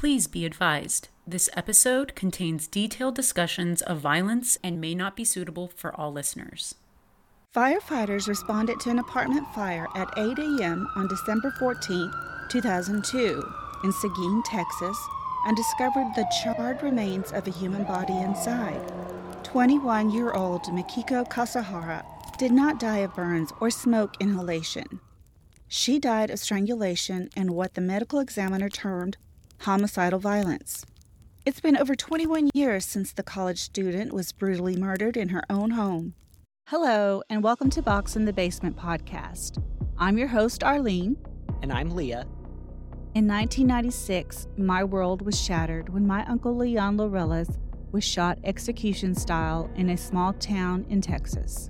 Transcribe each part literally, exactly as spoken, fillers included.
Please be advised, this episode contains detailed discussions of violence and may not be suitable for all listeners. Firefighters responded to an apartment fire at eight a.m. on December fourteenth, two thousand two, in Seguin, Texas, and discovered the charred remains of a human body inside. twenty-one-year-old Mikiko Kasahara did not die of burns or smoke inhalation. She died of strangulation and what the medical examiner termed homicidal violence. It's been over twenty-one years since the college student was brutally murdered in her own home. Hello, and welcome to Box in the Basement podcast. I'm your host, Arlene. And I'm Leah. In nineteen ninety-six, my world was shattered when my uncle Leon Laureles was shot execution style in a small town in Texas.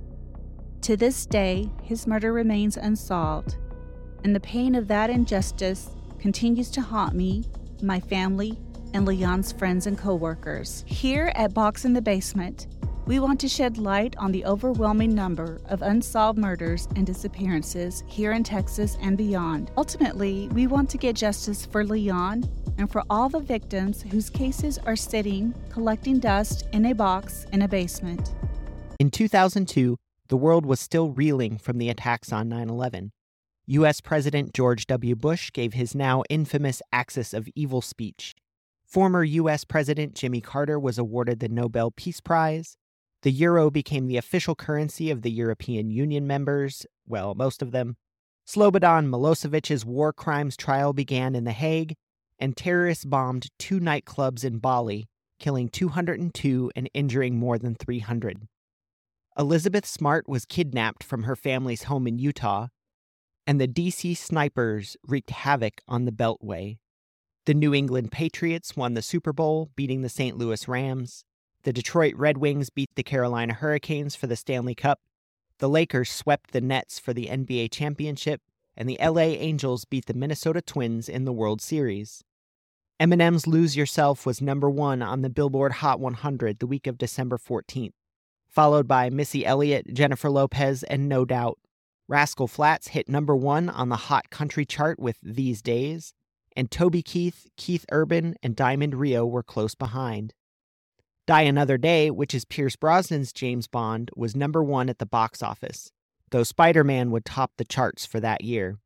To this day, his murder remains unsolved, and the pain of that injustice continues to haunt me, my family, and Leon's friends and coworkers. Here at Box in the Basement, we want to shed light on the overwhelming number of unsolved murders and disappearances here in Texas and beyond. Ultimately, we want to get justice for Leon and for all the victims whose cases are sitting, collecting dust in a box in a basement. In two thousand two, the world was still reeling from the attacks on nine eleven. U S President George W. Bush gave his now infamous Axis of Evil speech. Former U S President Jimmy Carter was awarded the Nobel Peace Prize. The euro became the official currency of the European Union members, well, most of them. Slobodan Milosevic's war crimes trial began in The Hague, and terrorists bombed two nightclubs in Bali, killing two hundred two and injuring more than three hundred. Elizabeth Smart was kidnapped from her family's home in Utah, and the D C snipers wreaked havoc on the Beltway. The New England Patriots won the Super Bowl, beating the Saint Louis Rams. The Detroit Red Wings beat the Carolina Hurricanes for the Stanley Cup. The Lakers swept the Nets for the N B A championship, and the L A Angels beat the Minnesota Twins in the World Series. Eminem's Lose Yourself was number one on the Billboard Hot one hundred the week of December fourteenth, followed by Missy Elliott, Jennifer Lopez, and No Doubt. Rascal Flatts hit number one on the Hot Country chart with These Days, and Toby Keith, Keith Urban, and Diamond Rio were close behind. Die Another Day, which is Pierce Brosnan's James Bond, was number one at the box office, though Spider-Man would top the charts for that year.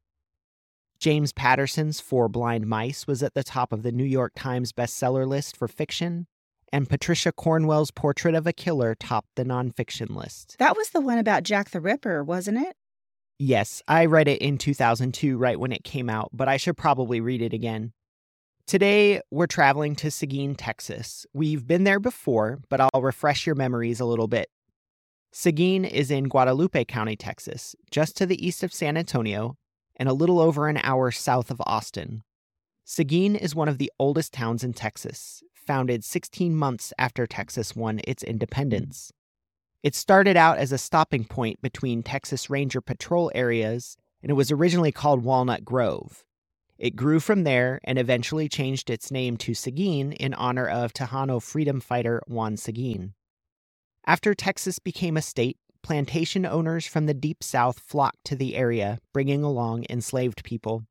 James Patterson's Four Blind Mice was at the top of the New York Times bestseller list for fiction, and Patricia Cornwell's Portrait of a Killer topped the nonfiction list. That was the one about Jack the Ripper, wasn't it? Yes, I read it in two thousand two, right when it came out, but I should probably read it again. Today, we're traveling to Seguin, Texas. We've been there before, but I'll refresh your memories a little bit. Seguin is in Guadalupe County, Texas, just to the east of San Antonio, and a little over an hour south of Austin. Seguin is one of the oldest towns in Texas, founded sixteen months after Texas won its independence. It started out as a stopping point between Texas Ranger Patrol areas, and it was originally called Walnut Grove. It grew from there and eventually changed its name to Seguin in honor of Tejano freedom fighter Juan Seguin. After Texas became a state, plantation owners from the Deep South flocked to the area, bringing along enslaved people.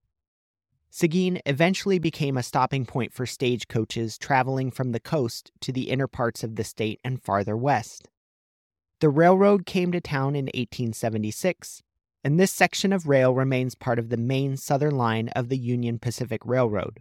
Seguin eventually became a stopping point for stagecoaches traveling from the coast to the inner parts of the state and farther west. The railroad came to town in eighteen seventy-six, and this section of rail remains part of the main southern line of the Union Pacific Railroad.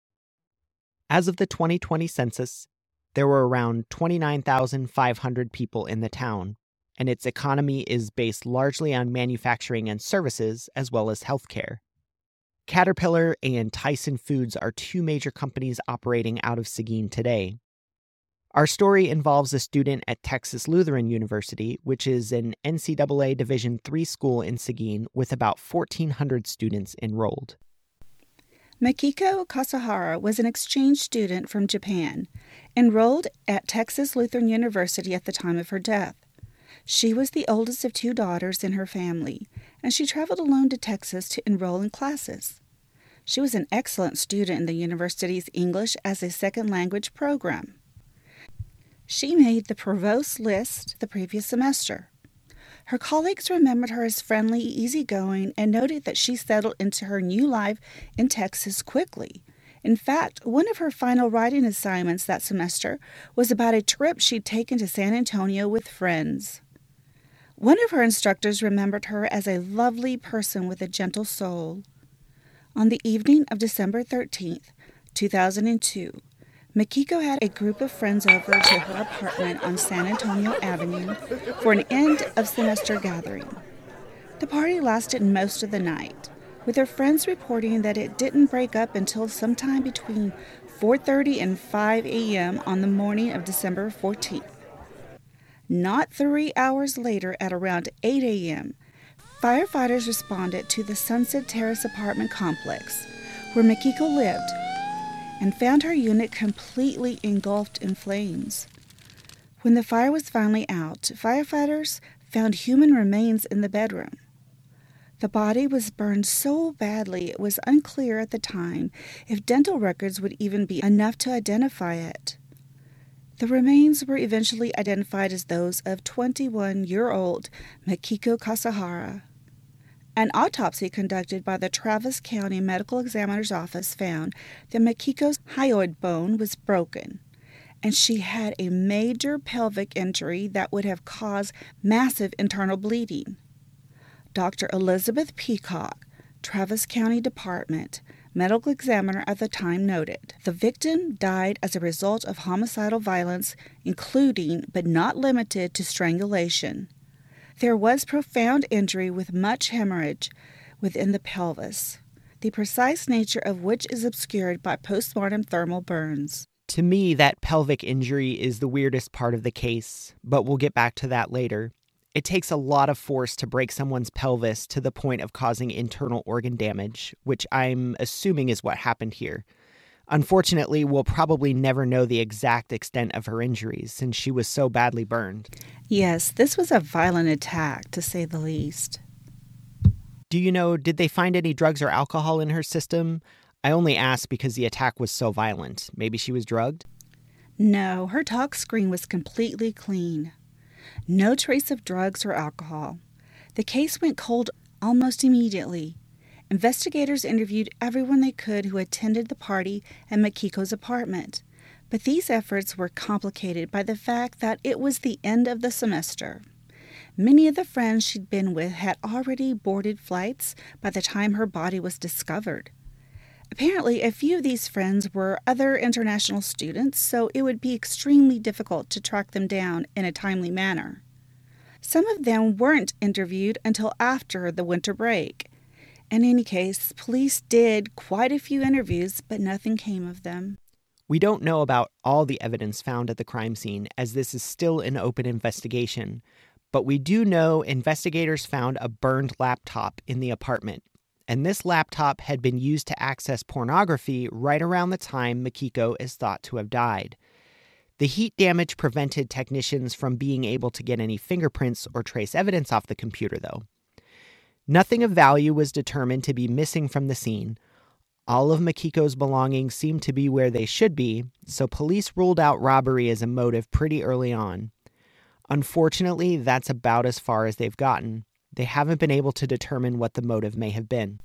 As of the twenty twenty census, there were around twenty-nine thousand five hundred people in the town, and its economy is based largely on manufacturing and services as well as healthcare. Caterpillar and Tyson Foods are two major companies operating out of Seguin today. Our story involves a student at Texas Lutheran University, which is an N C double A Division three school in Seguin with about fourteen hundred students enrolled. Mikiko Kasahara was an exchange student from Japan, enrolled at Texas Lutheran University at the time of her death. She was the oldest of two daughters in her family, and she traveled alone to Texas to enroll in classes. She was an excellent student in the university's English as a second language program. She made the provost list the previous semester. Her colleagues remembered her as friendly, easygoing, and noted that she settled into her new life in Texas quickly In fact, one of her final writing assignments that semester was about a trip she'd taken to San Antonio with friends. One of her instructors remembered her as a lovely person with a gentle soul. On the evening of December thirteenth, two thousand two, Makiko had a group of friends over to her apartment on San Antonio Avenue for an end-of-semester gathering. The party lasted most of the night, with her friends reporting that it didn't break up until sometime between four thirty and five a.m. on the morning of December fourteenth. Not three hours later, at around eight a.m., firefighters responded to the Sunset Terrace apartment complex, where Makiko lived, and found her unit completely engulfed in flames. When the fire was finally out, firefighters found human remains in the bedroom. The body was burned so badly it was unclear at the time if dental records would even be enough to identify it. The remains were eventually identified as those of twenty-one-year-old Makiko Kasahara. An autopsy conducted by the Travis County Medical Examiner's Office found that Makiko's hyoid bone was broken, and she had a major pelvic injury that would have caused massive internal bleeding. Doctor Elizabeth Peacock, Travis County Department Medical Examiner at the time, noted, the victim died as a result of homicidal violence, including but not limited to strangulation. There was profound injury with much hemorrhage within the pelvis, the precise nature of which is obscured by postmortem thermal burns. To me, that pelvic injury is the weirdest part of the case, but we'll get back to that later. It takes a lot of force to break someone's pelvis to the point of causing internal organ damage, which I'm assuming is what happened here. Unfortunately, we'll probably never know the exact extent of her injuries since she was so badly burned. Yes, this was a violent attack, to say the least. Do you know, did they find any drugs or alcohol in her system? I only ask because the attack was so violent. Maybe she was drugged? No, her talk screen was completely clean. No trace of drugs or alcohol. The case went cold almost immediately. Investigators interviewed everyone they could who attended the party at Makiko's apartment, but these efforts were complicated by the fact that it was the end of the semester. Many of the friends she'd been with had already boarded flights by the time her body was discovered. Apparently, a few of these friends were other international students, so it would be extremely difficult to track them down in a timely manner. Some of them weren't interviewed until after the winter break. In any case, police did quite a few interviews, but nothing came of them. We don't know about all the evidence found at the crime scene, as this is still an open investigation, but we do know investigators found a burned laptop in the apartment. And this laptop had been used to access pornography right around the time Makiko is thought to have died. The heat damage prevented technicians from being able to get any fingerprints or trace evidence off the computer, though. Nothing of value was determined to be missing from the scene. All of Makiko's belongings seemed to be where they should be, so police ruled out robbery as a motive pretty early on. Unfortunately, that's about as far as they've gotten. They haven't been able to determine what the motive may have been.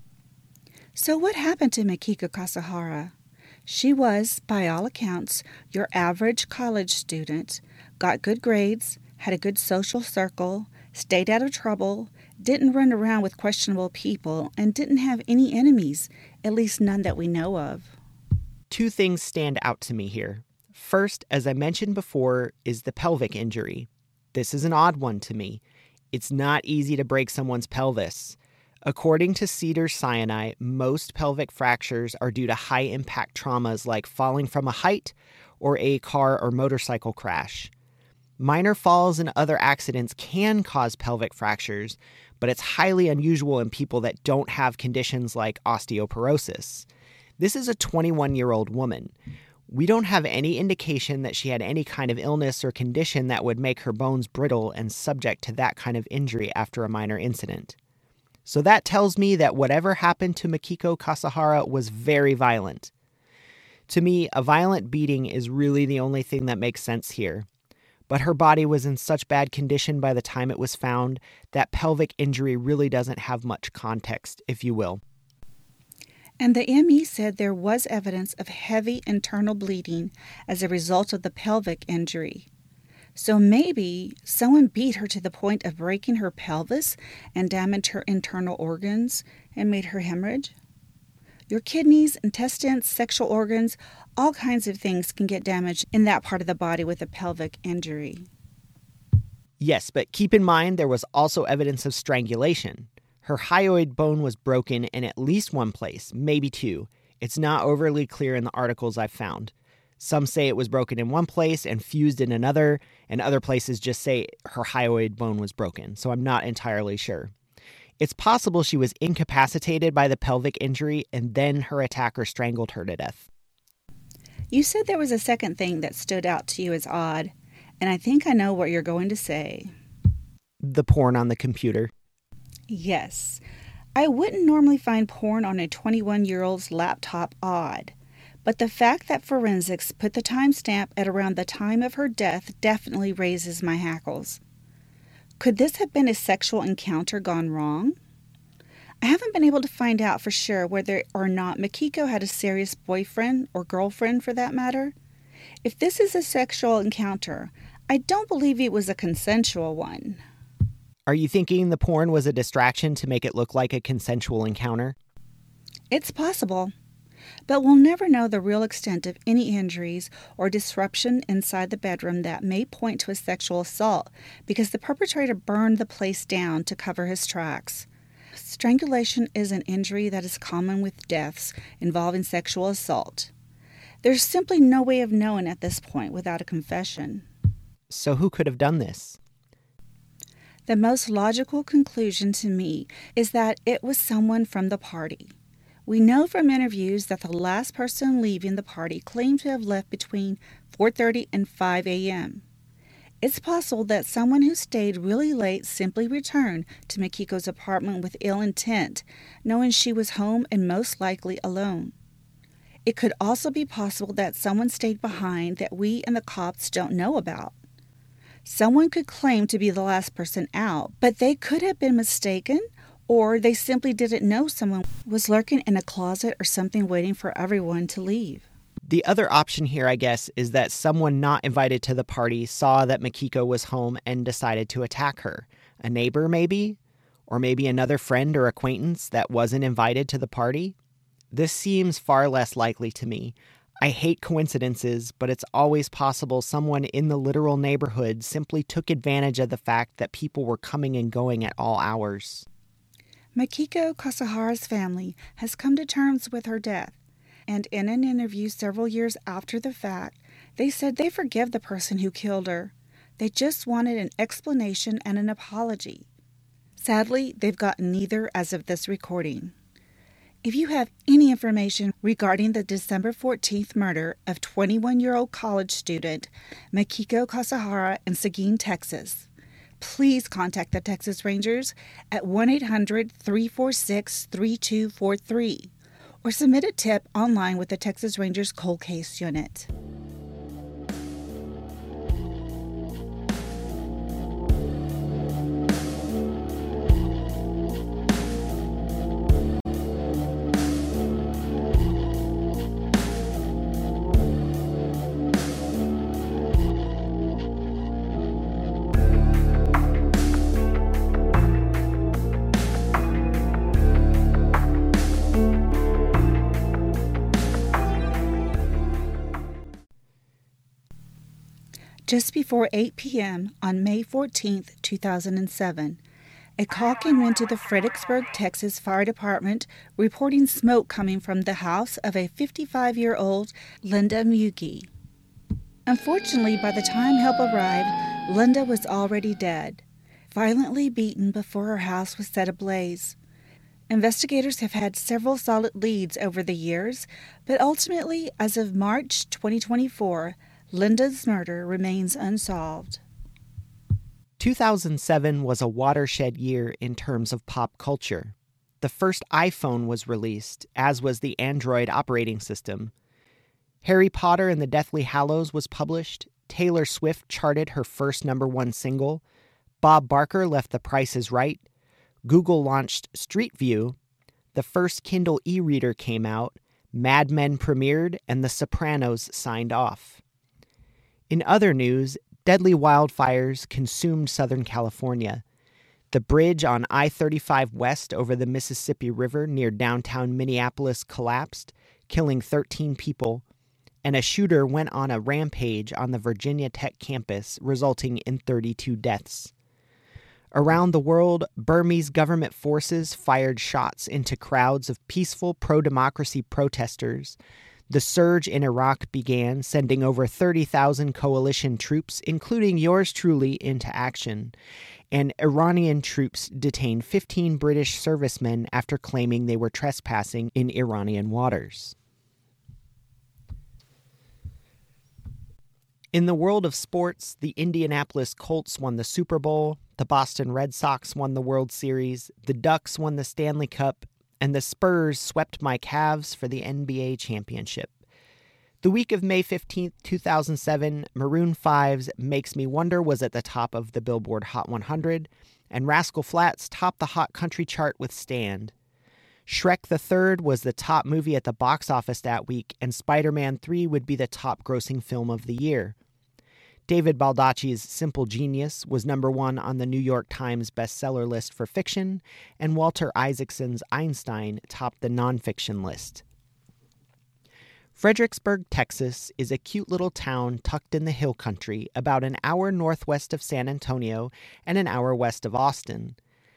So what happened to Makiko Kasahara? She was, by all accounts, your average college student, got good grades, had a good social circle, stayed out of trouble, didn't run around with questionable people, and didn't have any enemies, at least none that we know of. Two things stand out to me here. First, as I mentioned before, is the pelvic injury. This is an odd one to me. It's not easy to break someone's pelvis. According to Cedars-Sinai, most pelvic fractures are due to high-impact traumas like falling from a height or a car or motorcycle crash. Minor falls and other accidents can cause pelvic fractures, but it's highly unusual in people that don't have conditions like osteoporosis. This is a twenty-one-year-old woman. We don't have any indication that she had any kind of illness or condition that would make her bones brittle and subject to that kind of injury after a minor incident. So that tells me that whatever happened to Makiko Kasahara was very violent. To me, a violent beating is really the only thing that makes sense here. But her body was in such bad condition by the time it was found that pelvic injury really doesn't have much context, if you will. And the M E said there was evidence of heavy internal bleeding as a result of the pelvic injury. So maybe someone beat her to the point of breaking her pelvis and damaged her internal organs and made her hemorrhage. Your kidneys, intestines, sexual organs, all kinds of things can get damaged in that part of the body with a pelvic injury. Yes, but keep in mind there was also evidence of strangulation. Her hyoid bone was broken in at least one place, maybe two. It's not overly clear in the articles I've found. Some say it was broken in one place and fused in another, and other places just say her hyoid bone was broken, so I'm not entirely sure. It's possible she was incapacitated by the pelvic injury and then her attacker strangled her to death. You said there was a second thing that stood out to you as odd, and I think I know what you're going to say. The porn on the computer. Yes. I wouldn't normally find porn on a twenty-one-year-old's laptop odd, but the fact that forensics put the timestamp at around the time of her death definitely raises my hackles. Could this have been a sexual encounter gone wrong? I haven't been able to find out for sure whether or not Makiko had a serious boyfriend or girlfriend for that matter. If this is a sexual encounter, I don't believe it was a consensual one. Are you thinking the porn was a distraction to make it look like a consensual encounter? It's possible, but we'll never know the real extent of any injuries or disruption inside the bedroom that may point to a sexual assault because the perpetrator burned the place down to cover his tracks. Strangulation is an injury that is common with deaths involving sexual assault. There's simply no way of knowing at this point without a confession. So who could have done this? The most logical conclusion to me is that it was someone from the party. We know from interviews that the last person leaving the party claimed to have left between four thirty and five a.m. It's possible that someone who stayed really late simply returned to Makiko's apartment with ill intent, knowing she was home and most likely alone. It could also be possible that someone stayed behind that we and the cops don't know about. Someone could claim to be the last person out, but they could have been mistaken, or they simply didn't know someone was lurking in a closet or something waiting for everyone to leave. The other option here, I guess, is that someone not invited to the party saw that Makiko was home and decided to attack her. A neighbor, maybe? Or maybe another friend or acquaintance that wasn't invited to the party? This seems far less likely to me. I hate coincidences, but it's always possible someone in the literal neighborhood simply took advantage of the fact that people were coming and going at all hours. Makiko Kasahara's family has come to terms with her death, and in an interview several years after the fact, they said they forgive the person who killed her. They just wanted an explanation and an apology. Sadly, they've gotten neither as of this recording. If you have any information regarding the December fourteenth murder of twenty-one-year-old college student Makiko Kasahara in Seguin, Texas, please contact the Texas Rangers at one eight hundred, three four six, three two four three or submit a tip online with the Texas Rangers Cold Case Unit. Just before eight p.m. on May fourteenth, two thousand seven, a call came into the Fredericksburg, Texas Fire Department reporting smoke coming from the house of a fifty-five-year-old Linda Mugi. Unfortunately, by the time help arrived, Linda was already dead, violently beaten before her house was set ablaze. Investigators have had several solid leads over the years, but ultimately, as of March twenty twenty-four, Linda's murder remains unsolved. two thousand seven was a watershed year in terms of pop culture. The first iPhone was released, as was the Android operating system. Harry Potter and the Deathly Hallows was published. Taylor Swift charted her first number one single. Bob Barker left The Price is Right. Google launched Street View. The the first Kindle e-reader came out, Mad Men premiered, and The Sopranos signed off. In other news, deadly wildfires consumed Southern California. The bridge on I thirty-five West over the Mississippi River near downtown Minneapolis collapsed, killing thirteen people, and a shooter went on a rampage on the Virginia Tech campus, resulting in thirty-two deaths. Around the world, Burmese government forces fired shots into crowds of peaceful pro-democracy protesters. The surge in Iraq began, sending over thirty thousand coalition troops, including yours truly, into action. And Iranian troops detained fifteen British servicemen after claiming they were trespassing in Iranian waters. In the world of sports, the Indianapolis Colts won the Super Bowl, the Boston Red Sox won the World Series, the Ducks won the Stanley Cup, and the Spurs swept my Cavs for the N B A championship. The week of May fifteenth, two thousand seven, Maroon five's Makes Me Wonder was at the top of the Billboard Hot one hundred, and Rascal Flatts topped the Hot Country chart with Stand. Shrek the Third was the top movie at the box office that week, and Spider-Man three would be the top grossing film of the year. David Baldacci's Simple Genius was number one on the New York Times bestseller list for fiction, and Walter Isaacson's Einstein topped the nonfiction list. Fredericksburg, Texas is a cute little town tucked in the hill country, about an hour northwest of San Antonio and an hour west of Austin.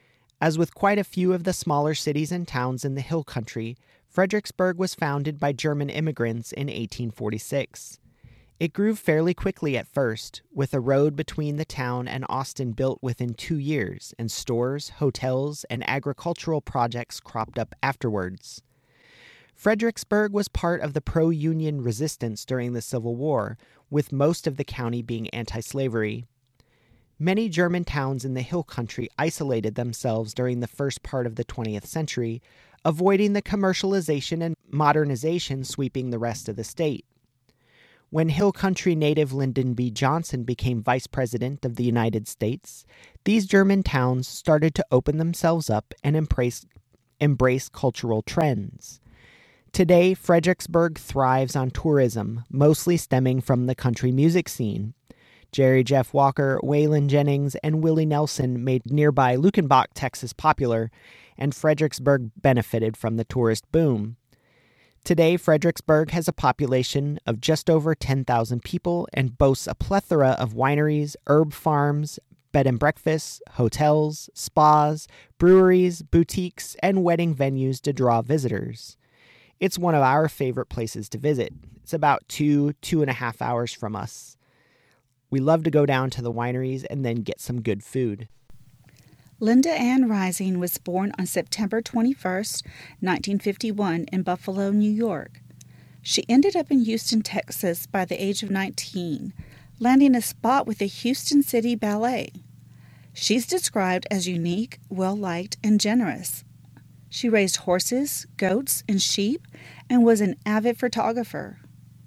As with quite a few of the smaller cities and towns in the hill country, Fredericksburg was founded by German immigrants in eighteen forty-six. It grew fairly quickly at first, with a road between the town and Austin built within two years, and stores, hotels, and agricultural projects cropped up afterwards. Fredericksburg was part of the pro-Union resistance during the Civil War, with most of the county being anti-slavery. Many German towns in the hill country isolated themselves during the first part of the twentieth century, avoiding the commercialization and modernization sweeping the rest of the state. When hill country native Lyndon B. Johnson became vice president of the United States, these German towns started to open themselves up and embrace, embrace cultural trends. Today, Fredericksburg thrives on tourism, mostly stemming from the country music scene. Jerry Jeff Walker, Waylon Jennings, and Willie Nelson made nearby Luckenbach, Texas popular, and Fredericksburg benefited from the tourist boom. Today, Fredericksburg has a population of just over ten thousand people and boasts a plethora of wineries, herb farms, bed and breakfasts, hotels, spas, breweries, boutiques, and wedding venues to draw visitors. It's one of our favorite places to visit. It's about two, two and a half hours from us. We love to go down to the wineries and then get some good food. Linda Ann Rising was born on September twenty-first, nineteen fifty-one in Buffalo, New York. She ended up in Houston, Texas by the age of nineteen, landing a spot with the Houston City Ballet. She's described as unique, well-liked, and generous. She raised horses, goats, and sheep, and was an avid photographer.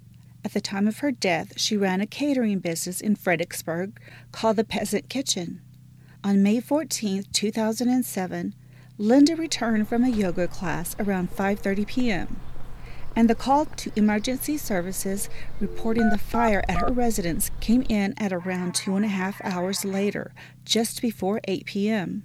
At the time of her death, she ran a catering business in Fredericksburg called the Peasant Kitchen. On May fourteenth, two thousand seven, Linda returned from a yoga class around five thirty p.m., and the call to emergency services reporting the fire at her residence came in at around two and a half hours later, just before eight p.m.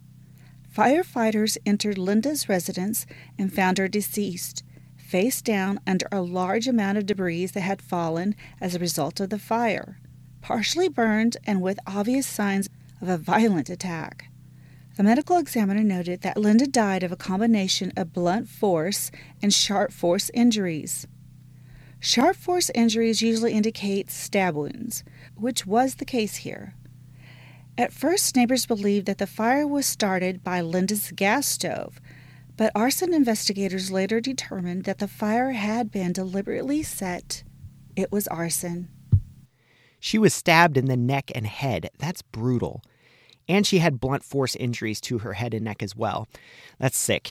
Firefighters entered Linda's residence and found her deceased, face down under a large amount of debris that had fallen as a result of the fire, partially burned and with obvious signs of a violent attack. The medical examiner noted that Linda died of a combination of blunt force and sharp force injuries. Sharp force injuries usually indicate stab wounds, which was the case here. At first, neighbors believed that the fire was started by Linda's gas stove, but arson investigators later determined that the fire had been deliberately set. It was arson. She was stabbed in the neck and head. That's brutal. And she had blunt force injuries to her head and neck as well. That's sick.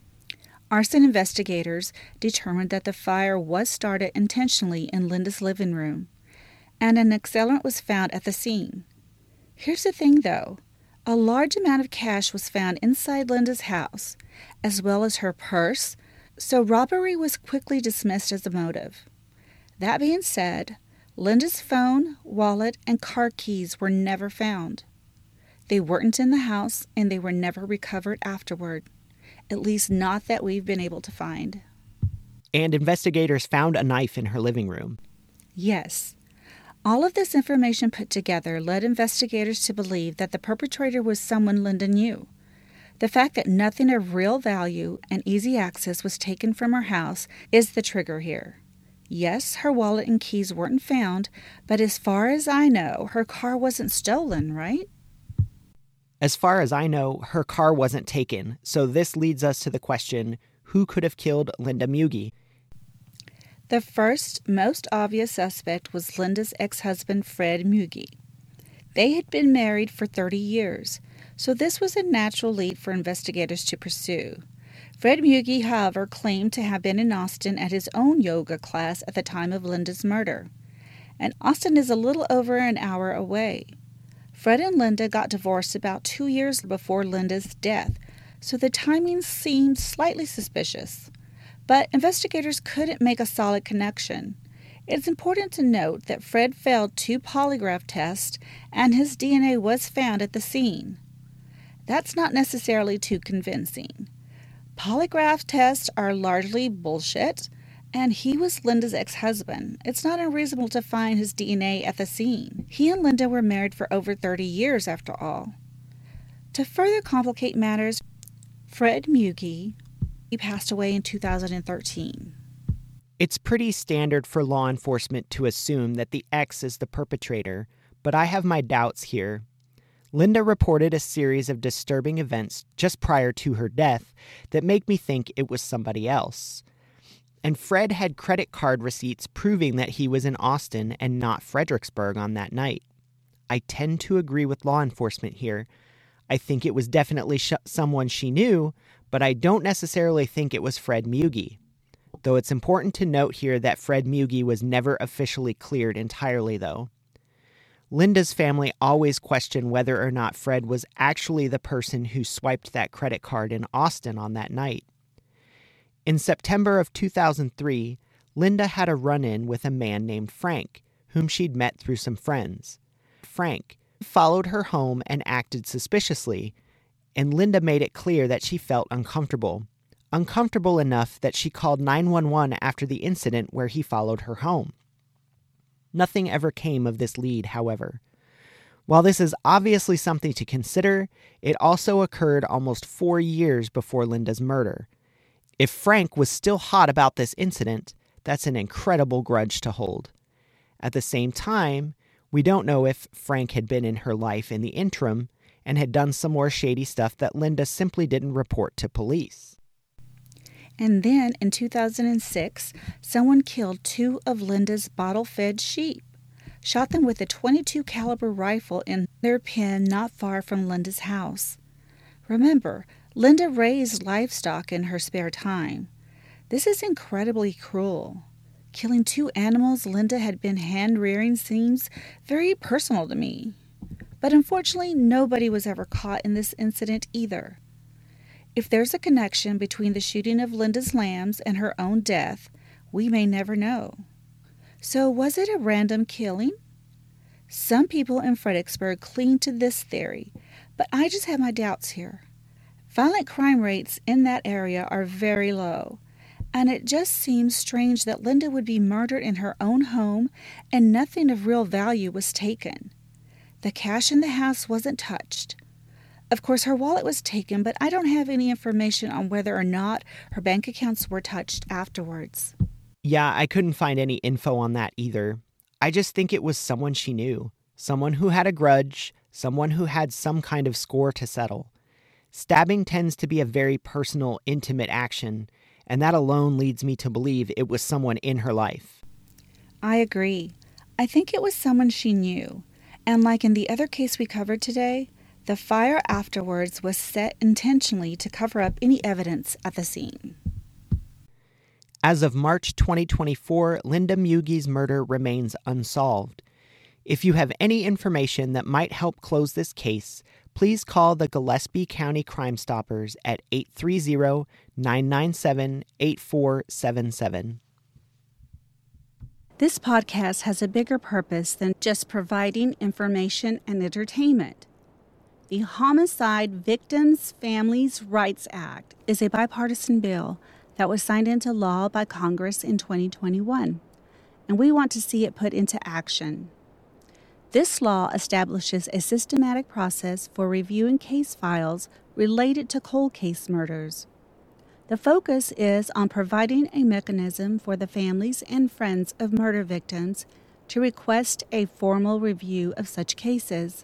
Arson investigators determined that the fire was started intentionally in Linda's living room, and an accelerant was found at the scene. Here's the thing, though. A large amount of cash was found inside Linda's house, as well as her purse, so robbery was quickly dismissed as a motive. That being said, Linda's phone, wallet, and car keys were never found. They weren't in the house, and they were never recovered afterward, at least not that we've been able to find. And investigators found a knife in her living room. Yes. All of this information put together led investigators to believe that the perpetrator was someone Linda knew. The fact that nothing of real value and easy access was taken from her house is the trigger here. Yes, her wallet and keys weren't found, but as far as I know, her car wasn't stolen, right? As far as I know, her car wasn't taken, so this leads us to the question, who could have killed Linda Muge? The first, most obvious suspect was Linda's ex-husband, Fred Muge. They had been married for thirty years, so this was a natural lead for investigators to pursue. Fred Muge, however, claimed to have been in Austin at his own yoga class at the time of Linda's murder. And Austin is a little over an hour away. Fred and Linda got divorced about two years before Linda's death, so the timing seemed slightly suspicious. But investigators couldn't make a solid connection. It's important to note that Fred failed two polygraph tests and his D N A was found at the scene. That's not necessarily too convincing. Polygraph tests are largely bullshit, and he was Linda's ex-husband. It's not unreasonable to find his D N A at the scene. He and Linda were married for over thirty years after all. To further complicate matters, Fred Muge He passed away in two thousand thirteen. It's pretty standard for law enforcement to assume that the ex is the perpetrator, but I have my doubts here. Linda reported a series of disturbing events just prior to her death that make me think it was somebody else. And Fred had credit card receipts proving that he was in Austin and not Fredericksburg on that night. I tend to agree with law enforcement here. I think it was definitely sh- someone she knew, but I don't necessarily think it was Fred Muge. Though it's important to note here that Fred Muge was never officially cleared entirely, though. Linda's family always questioned whether or not Fred was actually the person who swiped that credit card in Austin on that night. In September of two thousand three, Linda had a run-in with a man named Frank, whom she'd met through some friends. Frank followed her home and acted suspiciously, and Linda made it clear that she felt uncomfortable. Uncomfortable enough that she called nine one one after the incident where he followed her home. Nothing ever came of this lead, however. While this is obviously something to consider, it also occurred almost four years before Linda's murder. If Frank was still hot about this incident, that's an incredible grudge to hold. At the same time, we don't know if Frank had been in her life in the interim and had done some more shady stuff that Linda simply didn't report to police. And then, in two thousand six, someone killed two of Linda's bottle-fed sheep, shot them with a twenty-two caliber rifle in their pen not far from Linda's house. Remember, Linda raised livestock in her spare time. This is incredibly cruel. Killing two animals Linda had been hand-rearing seems very personal to me. But unfortunately, nobody was ever caught in this incident either. If there's a connection between the shooting of Linda's lambs and her own death, we may never know. So was it a random killing? Some people in Fredericksburg cling to this theory, but I just have my doubts here. Violent crime rates in that area are very low, and it just seems strange that Linda would be murdered in her own home and nothing of real value was taken. The cash in the house wasn't touched. Of course, her wallet was taken, but I don't have any information on whether or not her bank accounts were touched afterwards. Yeah, I couldn't find any info on that either. I just think it was someone she knew. Someone who had a grudge, someone who had some kind of score to settle. Stabbing tends to be a very personal, intimate action, and that alone leads me to believe it was someone in her life. I agree. I think it was someone she knew. And like in the other case we covered today, the fire afterwards was set intentionally to cover up any evidence at the scene. As of March twenty twenty-four, Linda Muge's murder remains unsolved. If you have any information that might help close this case, please call the Gillespie County Crime Stoppers at eight three zero, nine nine seven, eight four seven seven. This podcast has a bigger purpose than just providing information and entertainment. The Homicide Victims Families Rights Act is a bipartisan bill that was signed into law by Congress in twenty twenty-one, and we want to see it put into action. This law establishes a systematic process for reviewing case files related to cold case murders. The focus is on providing a mechanism for the families and friends of murder victims to request a formal review of such cases.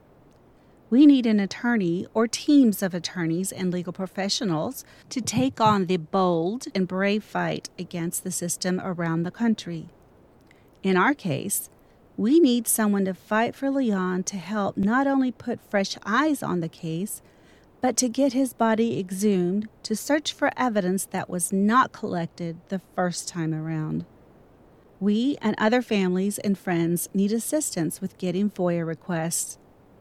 We need an attorney or teams of attorneys and legal professionals to take on the bold and brave fight against the system around the country. In our case, we need someone to fight for Leon to help not only put fresh eyes on the case, but to get his body exhumed to search for evidence that was not collected the first time around. We and other families and friends need assistance with getting FOIA requests.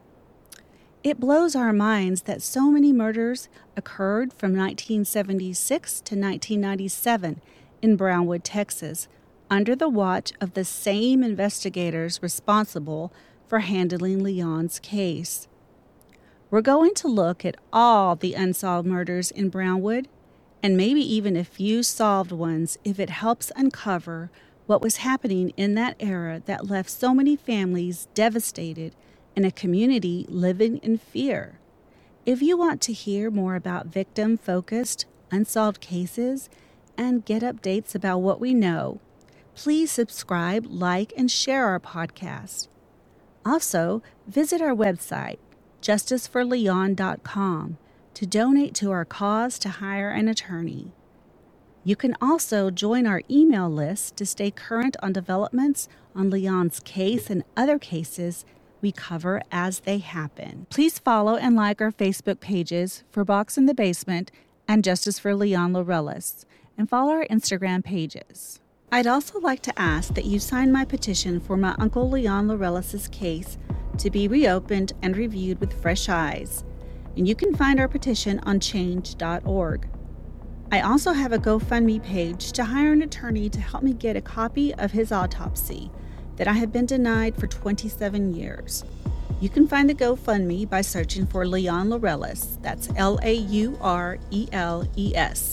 It blows our minds that so many murders occurred from nineteen seventy-six to nineteen ninety-seven in Brownwood, Texas, under the watch of the same investigators responsible for handling Leon's case. We're going to look at all the unsolved murders in Brownwood, and maybe even a few solved ones if it helps uncover what was happening in that era that left so many families devastated and a community living in fear. If you want to hear more about victim-focused, unsolved cases and get updates about what we know, please subscribe, like, and share our podcast. Also, visit our website, justice for leon dot com, to donate to our cause to hire an attorney. You can also join our email list to stay current on developments on Leon's case and other cases we cover as they happen. Please follow and like our Facebook pages for Box in the Basement and Justice for Leon Laureles, and follow our Instagram pages. I'd also like to ask that you sign my petition for my Uncle Leon Laureles' case to be reopened and reviewed with fresh eyes, and you can find our petition on change dot org. I also have a GoFundMe page to hire an attorney to help me get a copy of his autopsy that I have been denied for twenty-seven years. You can find the GoFundMe by searching for Leon Laureles. That's L A U R E L E S.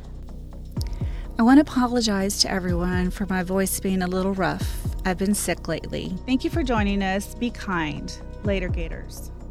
I want to apologize to everyone for my voice being a little rough. I've been sick lately. Thank you for joining us. Be kind. Later, Gators.